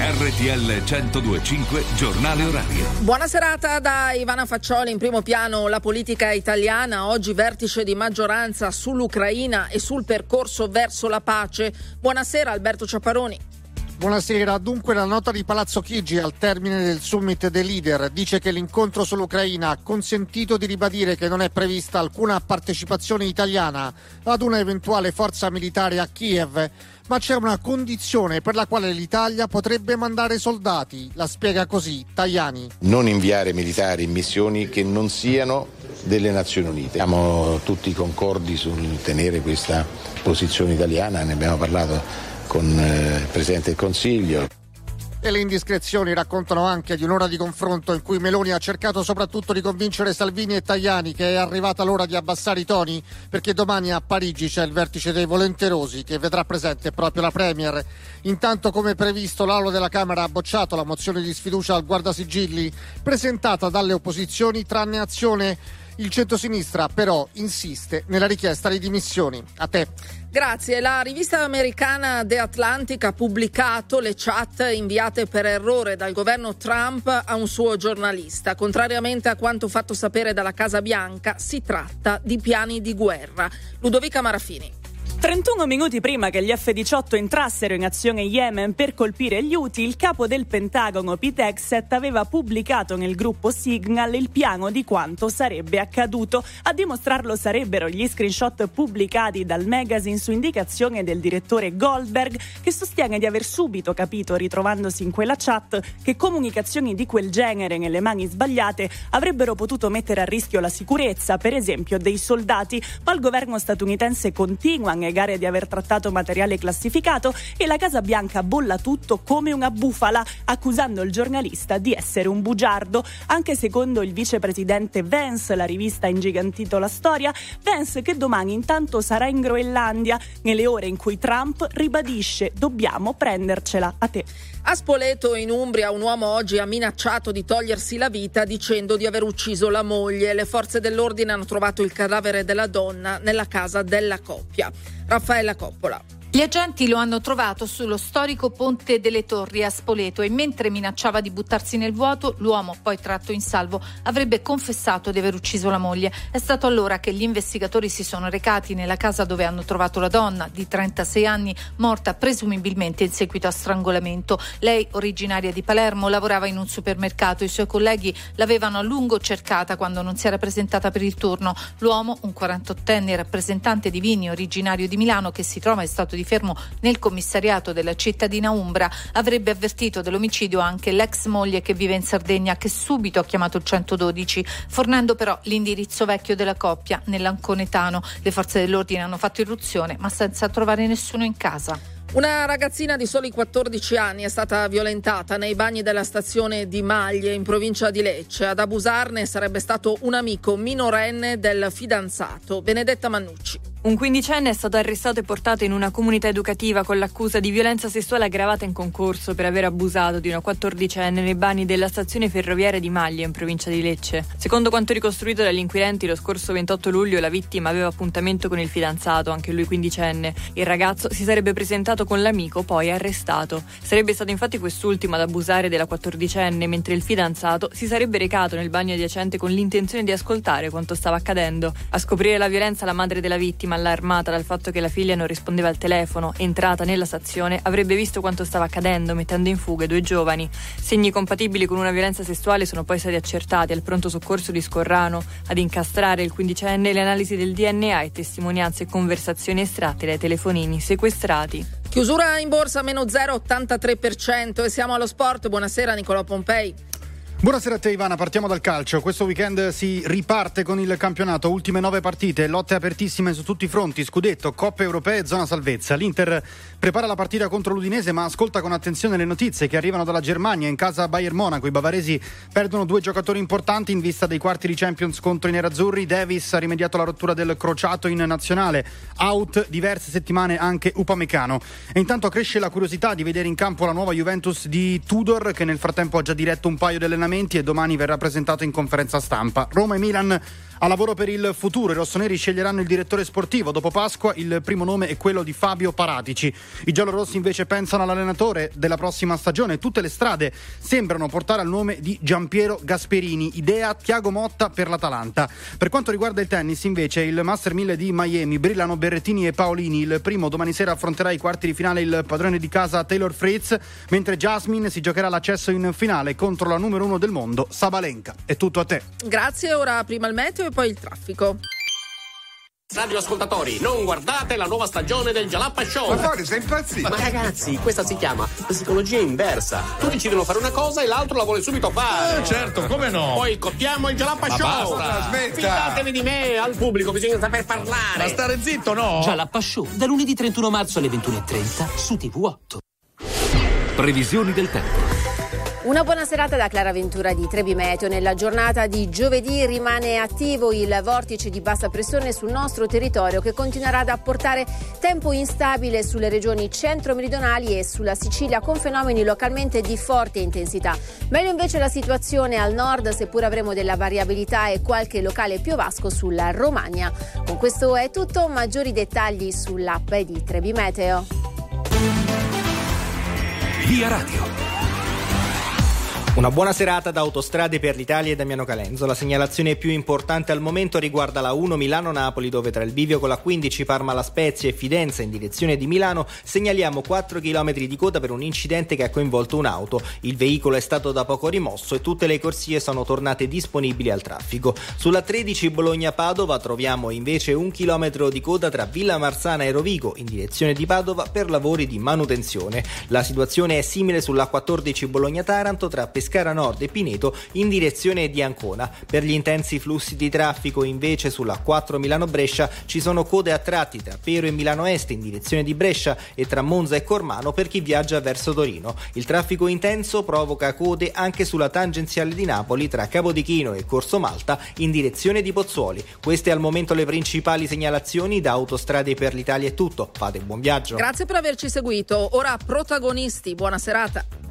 RTL 102.5 Giornale Orario. Buona serata da Ivana Faccioli. In primo piano la politica italiana, oggi vertice di maggioranza sull'Ucraina e sul percorso verso la pace. Buonasera Alberto Ciapparoni. Buonasera. Dunque la nota di Palazzo Chigi al termine del summit dei leader dice che l'incontro sull'Ucraina ha consentito di ribadire che non è prevista alcuna partecipazione italiana ad una eventuale forza militare a Kiev, ma c'è una condizione per la quale l'Italia potrebbe mandare soldati. La spiega così Tajani. Non inviare militari in missioni che non siano delle Nazioni Unite. Siamo tutti concordi sul tenere questa posizione italiana, ne abbiamo parlato con il Presidente del Consiglio. E le indiscrezioni raccontano anche di un'ora di confronto in cui Meloni ha cercato soprattutto di convincere Salvini e Tajani che è arrivata l'ora di abbassare i toni, perché domani a Parigi c'è il vertice dei volenterosi che vedrà presente proprio la Premier. Intanto, come previsto, l'Aula della Camera ha bocciato la mozione di sfiducia al Guardasigilli presentata dalle opposizioni tranne Azione. Il centrosinistra però insiste nella richiesta di dimissioni. A te. Grazie. La rivista americana The Atlantic ha pubblicato le chat inviate per errore dal governo Trump a un suo giornalista. Contrariamente a quanto fatto sapere dalla Casa Bianca, si tratta di piani di guerra. Ludovica Marafini. 31 minuti prima che gli F-18 entrassero in azione in Yemen per colpire gli Houthi, il capo del Pentagono Pete Hegseth aveva pubblicato nel gruppo Signal il piano di quanto sarebbe accaduto. A dimostrarlo sarebbero gli screenshot pubblicati dal magazine su indicazione del direttore Goldberg, che sostiene di aver subito capito, ritrovandosi in quella chat, che comunicazioni di quel genere nelle mani sbagliate avrebbero potuto mettere a rischio la sicurezza, per esempio, dei soldati, ma il governo statunitense continua a negare di aver trattato materiale classificato e la Casa Bianca bolla tutto come una bufala, accusando il giornalista di essere un bugiardo. Anche secondo il vicepresidente Vance, la rivista ha ingigantito la storia. Vance che domani intanto sarà in Groenlandia, nelle ore in cui Trump ribadisce: dobbiamo prendercela. A te. A Spoleto, in Umbria, un uomo oggi ha minacciato di togliersi la vita dicendo di aver ucciso la moglie. Le forze dell'ordine hanno trovato il cadavere della donna nella casa della coppia. Raffaella Coppola. Gli agenti lo hanno trovato sullo storico Ponte delle Torri a Spoleto e mentre minacciava di buttarsi nel vuoto, l'uomo, poi tratto in salvo, avrebbe confessato di aver ucciso la moglie. È stato allora che gli investigatori si sono recati nella casa dove hanno trovato la donna, di 36 anni, morta presumibilmente in seguito a strangolamento. Lei, originaria di Palermo, lavorava in un supermercato. I suoi colleghi l'avevano a lungo cercata quando non si era presentata per il turno. L'uomo, un 48enne rappresentante di vini originario di Milano che si trova in stato di fermo nel commissariato della cittadina umbra, avrebbe avvertito dell'omicidio anche l'ex moglie che vive in Sardegna, che subito ha chiamato il 112, fornendo però l'indirizzo vecchio della coppia nell'Anconetano. Le forze dell'ordine hanno fatto irruzione ma senza trovare nessuno in casa. Una ragazzina di soli 14 anni è stata violentata nei bagni della stazione di Maglie in provincia di Lecce. Ad abusarne sarebbe stato un amico minorenne del fidanzato. Benedetta Mannucci. Un quindicenne è stato arrestato e portato in una comunità educativa con l'accusa di violenza sessuale aggravata in concorso per aver abusato di una 14enne nei bagni della stazione ferroviaria di Maglie in provincia di Lecce. Secondo quanto ricostruito dagli inquirenti, lo scorso 28 luglio la vittima aveva appuntamento con il fidanzato, anche lui quindicenne. Il ragazzo si sarebbe presentato con l'amico, poi arrestato. Sarebbe stato infatti quest'ultimo ad abusare della 14enne, mentre il fidanzato si sarebbe recato nel bagno adiacente con l'intenzione di ascoltare quanto stava accadendo. A scoprire la violenza, la madre della vittima, allarmata dal fatto che la figlia non rispondeva al telefono, entrata nella stazione, avrebbe visto quanto stava accadendo, mettendo in fuga i due giovani. Segni compatibili con una violenza sessuale sono poi stati accertati al pronto soccorso di Scorrano. Ad incastrare il quindicenne le analisi del DNA e testimonianze e conversazioni estratte dai telefonini sequestrati. Chiusura in borsa meno 0,83% e siamo allo sport. Buonasera Nicolò Pompei. Buonasera a te Ivana, partiamo dal calcio. Questo weekend si riparte con il campionato, ultime 9 partite, lotte apertissime su tutti i fronti, scudetto, coppe europee, zona salvezza. L'Inter prepara la partita contro l'Udinese ma ascolta con attenzione le notizie che arrivano dalla Germania. In casa Bayern Monaco i bavaresi perdono 2 giocatori importanti in vista dei quarti di Champions contro i nerazzurri. Davis ha rimediato alla rottura del crociato in nazionale, out diverse settimane anche Upamecano. E intanto cresce la curiosità di vedere in campo la nuova Juventus di Tudor, che nel frattempo ha già diretto un paio di allenamenti e domani verrà presentato in conferenza stampa. Roma e Milan A lavoro per il futuro, i rossoneri sceglieranno il direttore sportivo. Dopo Pasqua il primo nome è quello di Fabio Paratici. I giallorossi invece pensano all'allenatore della prossima stagione. Tutte le strade sembrano portare al nome di Giampiero Gasperini, idea Thiago Motta per l'Atalanta. Per quanto riguarda il tennis invece, il Master 1000 di Miami, brillano Berrettini e Paolini. Il primo domani sera affronterà i quarti di finale il padrone di casa Taylor Fritz, mentre Jasmine si giocherà l'accesso in finale contro la numero 1 del mondo, Sabalenka. È tutto a te. Grazie, ora prima il meteo e poi il traffico. Radioascoltatori, non guardate la nuova stagione del Jalappa Show. Ma fuori, sei impazzito? Ma ragazzi, questa si chiama psicologia inversa. Tu decidi di non fare una cosa e l'altro la vuole subito fare. Certo, come no? Poi copiamo il Jalappa Show. Basta, smetta. Fidatevi di me, al pubblico bisogna saper parlare. Ma stare zitto, no? Jalappa Show, da lunedì 31 marzo alle 21:30 su TV8. Previsioni del tempo. Una buona serata da Clara Ventura di Trebi Meteo. Nella giornata di giovedì rimane attivo il vortice di bassa pressione sul nostro territorio, che continuerà ad apportare tempo instabile sulle regioni centro-meridionali e sulla Sicilia, con fenomeni localmente di forte intensità. Meglio invece la situazione al nord, seppur avremo della variabilità e qualche locale piovasco sulla Romagna. Con questo è tutto, maggiori dettagli sull'app di Trebi Meteo. Via Radio. Una buona serata da Autostrade per l'Italia e Damiano Calenzo. La segnalazione più importante al momento riguarda la 1 Milano-Napoli, dove tra il bivio con la 15 Parma-La Spezia e Fidenza in direzione di Milano segnaliamo 4 km di coda per un incidente che ha coinvolto un'auto. Il veicolo è stato da poco rimosso e tutte le corsie sono tornate disponibili al traffico. Sulla 13 Bologna-Padova troviamo invece 1 chilometro di coda tra Villa Marzana e Rovigo in direzione di Padova per lavori di manutenzione. La situazione è simile sulla 14 Bologna-Taranto tra Pescara Nord e Pineto in direzione di Ancona. Per gli intensi flussi di traffico invece sulla 4 Milano-Brescia ci sono code a tratti tra Pero e Milano Est in direzione di Brescia e tra Monza e Cormano per chi viaggia verso Torino. Il traffico intenso provoca code anche sulla tangenziale di Napoli tra Capodichino e Corso Malta in direzione di Pozzuoli. Queste al momento le principali segnalazioni. Da Autostrade per l'Italia è tutto. Fate buon viaggio. Grazie per averci seguito. Ora protagonisti, buona serata.